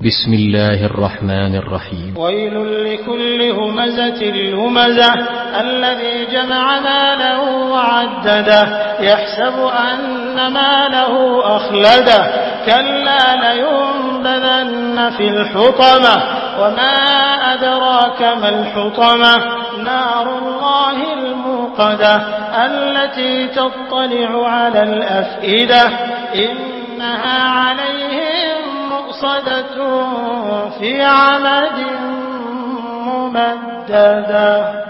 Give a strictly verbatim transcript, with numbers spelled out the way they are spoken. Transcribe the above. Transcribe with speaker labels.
Speaker 1: بسم الله الرحمن الرحيم.
Speaker 2: ويل لكل همزة لمزة الذي جمع ماله وعدده يحسب أن ماله أخلده كلا لينبذن في الحطمة وما أدراك ما الحطمة نار الله الموقدة التي تطلع على الأفئدة إنها عليهم مؤصدة في عمد ممددة.